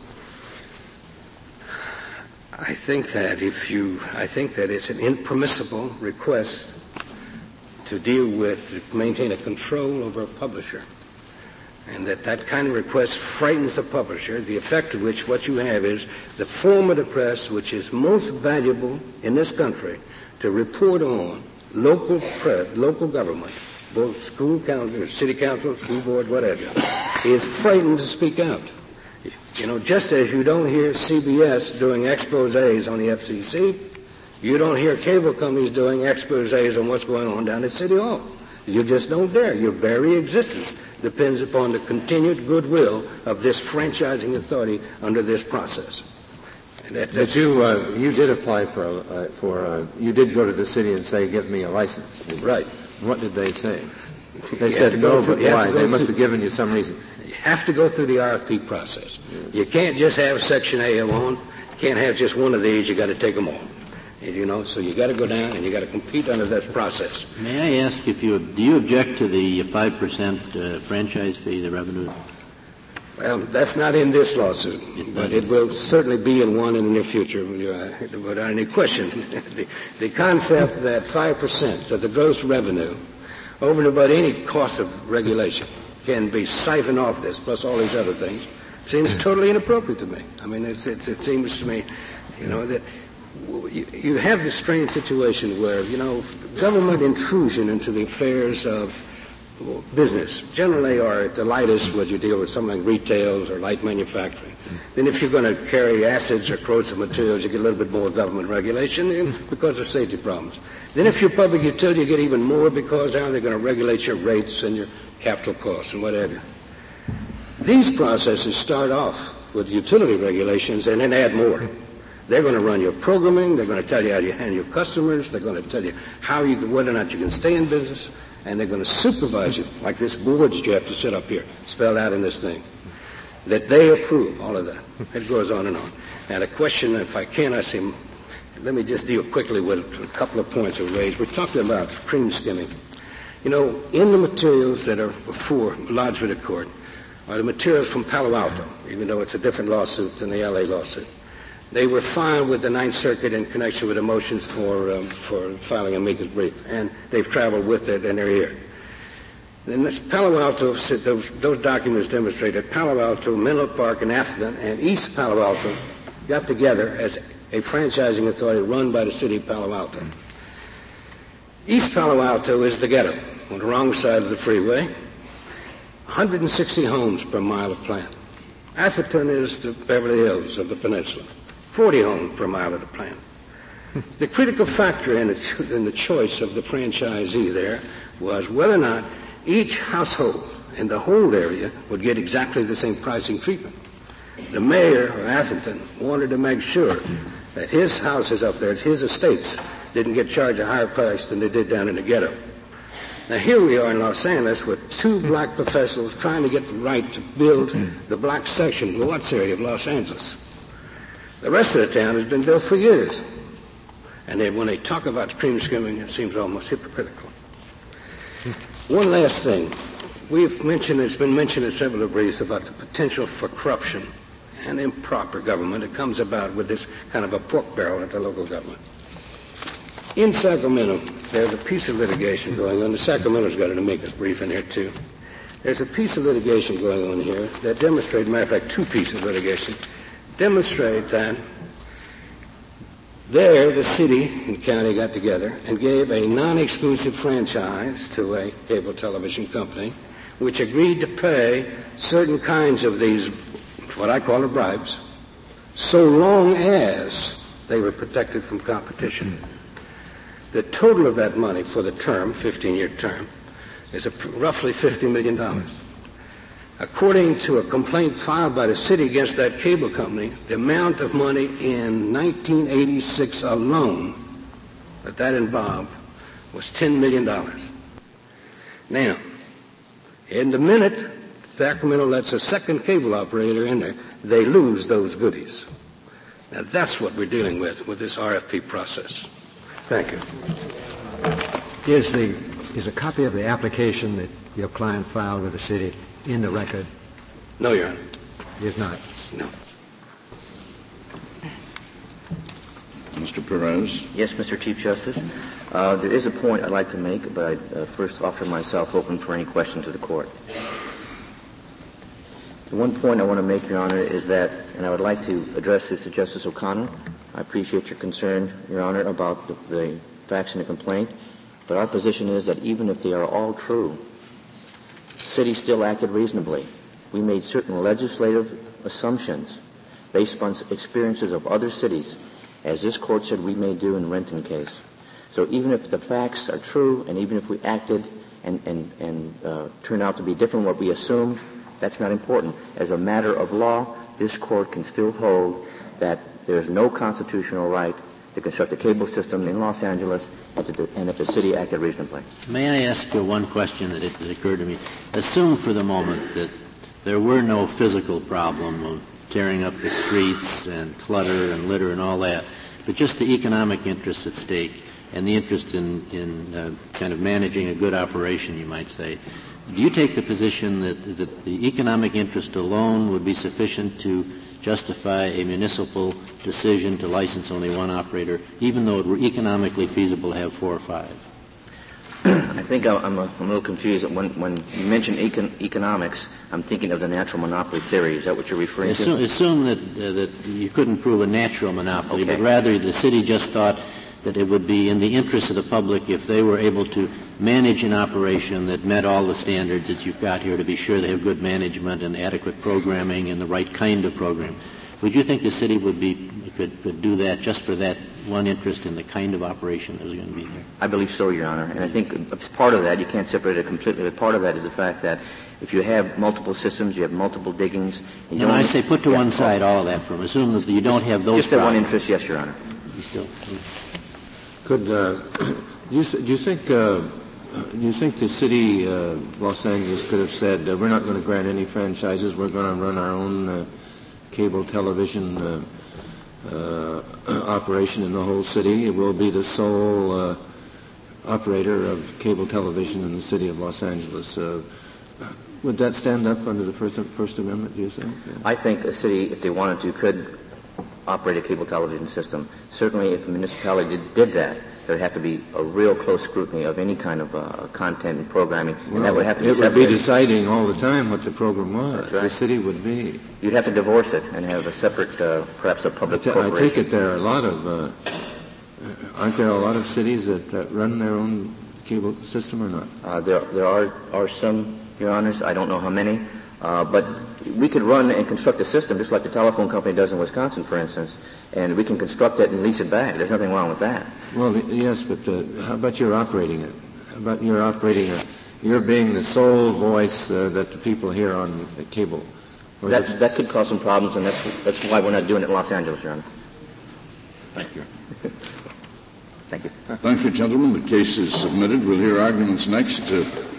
I think that if you, I think that it's an impermissible request to deal with, to maintain a control over a publisher. And that that kind of request frightens the publisher, the effect of which what you have is the form of the press which is most valuable in this country to report on local press, local government, both school council, city council, school board, whatever, is frightened to speak out. You know, just as you don't hear C B S doing exposés on the F C C, you don't hear cable companies doing exposés on what's going on down at City Hall. You just don't dare. Your very existence depends upon the continued goodwill of this franchising authority under this process. And that, but you uh, you did apply for a, uh, for a, you did go to the city and say, give me a license. Right. What did they say? They you said no, but why? They must through, have given you some reason. You have to go through the R F P process. Yes. You can't just have Section A alone. You can't have just one of these. You got to take them all. You know, so you got to go down and you got to compete under this process. May I ask if you do you object to the five percent uh, franchise fee, the revenue? Well, that's not in this lawsuit, but it will certainly be in one in the near future. Without any question, the, the concept that five percent of the gross revenue, over and above any cost of regulation, can be siphoned off this, plus all these other things, seems totally inappropriate to me. I mean, it's, it's, it seems to me, you know, that. You, you have this strange situation where, you know, government intrusion into the affairs of business generally are at the lightest when you deal with something like retails or light manufacturing. Then if you're going to carry acids or corrosive materials, you get a little bit more government regulation because of safety problems. Then if you're public utility, you get even more because now they're going to regulate your rates and your capital costs and whatever. These processes start off with utility regulations and then add more. They're going to run your programming. They're going to tell you how you handle your customers. They're going to tell you how you, whether or not you can stay in business. And they're going to supervise you, like this board that you have to set up here, spelled out in this thing, that they approve, all of that. It goes on and on. Now, the question, if I can, I see, let me just deal quickly with a couple of points that were raised. We're talking about cream skimming. You know, in the materials that are before lodged with the court are the materials from Palo Alto, even though it's a different lawsuit than the L A lawsuit. They were filed with the Ninth Circuit in connection with the motions for um, for filing amicus brief, and they've traveled with it, and they're here. Then this Palo Alto, those, those documents demonstrate that Palo Alto, Menlo Park, and Atherton, and East Palo Alto got together as a franchising authority run by the city of Palo Alto. East Palo Alto is the ghetto on the wrong side of the freeway, one hundred sixty homes per mile of plant. Atherton is the Beverly Hills of the peninsula. forty homes per mile of the plant. The critical factor in the, cho- in the choice of the franchisee there was whether or not each household in the whole area would get exactly the same pricing treatment. The mayor of Atherton wanted to make sure that his houses up there, his estates, didn't get charged a higher price than they did down in the ghetto. Now here we are in Los Angeles with two black professionals trying to get the right to build the black section, the Watts area of Los Angeles. The rest of the town has been built for years. And they, when they talk about cream skimming, it seems almost hypocritical. One last thing. We've mentioned, it's been mentioned in several briefs about the potential for corruption and improper government that comes about with this kind of a pork barrel at the local government. In Sacramento, there's a piece of litigation going on. The Sacramento's got an amicus brief in here, too. There's a piece of litigation going on here that demonstrates, matter of fact, two pieces of litigation, demonstrate that there the city and county got together and gave a non-exclusive franchise to a cable television company which agreed to pay certain kinds of these, what I call the bribes, so long as they were protected from competition. The total of that money for the term, fifteen-year term, is a, roughly fifty million dollars. According to a complaint filed by the city against that cable company, the amount of money in nineteen eighty-six alone that that involved was ten million dollars. Now, in the minute Sacramento lets a second cable operator in there, they lose those goodies. Now, that's what we're dealing with with this R F P process. Thank you. Is the is a copy of the application that your client filed with the city in the record? No, Your Honor. It is not? No. Mister Perez? Yes, Mister Chief Justice. Uh, there is a point I'd like to make, but I'd uh, first offer myself open for any questions of the Court. The one point I want to make, Your Honor, is that, and I would like to address this to Justice O'Connor. I appreciate your concern, Your Honor, about the, the facts in the complaint, but our position is that even if they are all true, the city still acted reasonably. We made certain legislative assumptions based upon experiences of other cities, as this Court said we may do in the Renton case. So even if the facts are true, and even if we acted and, and, and uh, turn out to be different from what we assumed, that's not important. As a matter of law, this Court can still hold that there is no constitutional right to construct a cable system in Los Angeles, and, to, and if the city acted reasonably. May I ask you one question that, it, that occurred to me? Assume for the moment that there were no physical problem of tearing up the streets and clutter and litter and all that, but just the economic interests at stake and the interest in, in uh, kind of managing a good operation, you might say. Do you take the position that, that the economic interest alone would be sufficient to justify a municipal decision to license only one operator, even though it were economically feasible to have four or five? I think I'm a, I'm a little confused. When, when you mention econ- economics, I'm thinking of the natural monopoly theory. Is that what you're referring assume, to? Assume that, uh, that you couldn't prove a natural monopoly, okay. but rather the city just thought that it would be in the interest of the public if they were able to manage an operation that met all the standards that you've got here to be sure they have good management and adequate programming and the right kind of program. Would you think the city would be could, could do that just for that one interest in the kind of operation that is going to be there? I believe so, Your Honor. And I think as part of that, you can't separate it completely, but part of that is the fact that if you have multiple systems, you have multiple diggings. You no, don't I say put to yeah, one side all of that from assume that you don't have those just that one problems. interest, yes, Your Honor. You still, could uh, do you do you think uh, do you think the city uh, Los Angeles could have said uh, we're not going to grant any franchises, we're going to run our own uh, cable television uh, uh, operation in the whole city. It will be the sole uh, operator of cable television in the city of Los Angeles. Uh, would that stand up under the First, First Amendment, do you think? Yeah. I think a city, if they wanted to, could operate a cable television system. Certainly, if a municipality did, did that, there would have to be a real close scrutiny of any kind of uh, content and programming, well, and that would have to be It separated. would be deciding all the time what the program was. That's right. The city would be. You'd have to divorce it and have a separate, uh, perhaps a public I, t- I corporation. take it there are a lot of, uh, aren't there a lot of cities that, that run their own cable system or not? Uh, there, there are, are some, Your Honors. I don't know how many. Uh, but we could run and construct a system just like the telephone company does in Wisconsin, for instance, and we can construct it and lease it back. There's nothing wrong with that. Well, yes, but uh, how about you're operating it? How about you're operating it? You're being the sole voice uh, that the people hear on the cable. Or That, is it- that could cause some problems, and that's, that's why we're not doing it in Los Angeles, Your Honor. Thank you. Thank you. Thank you, gentlemen. The case is submitted. We'll hear arguments next. Uh,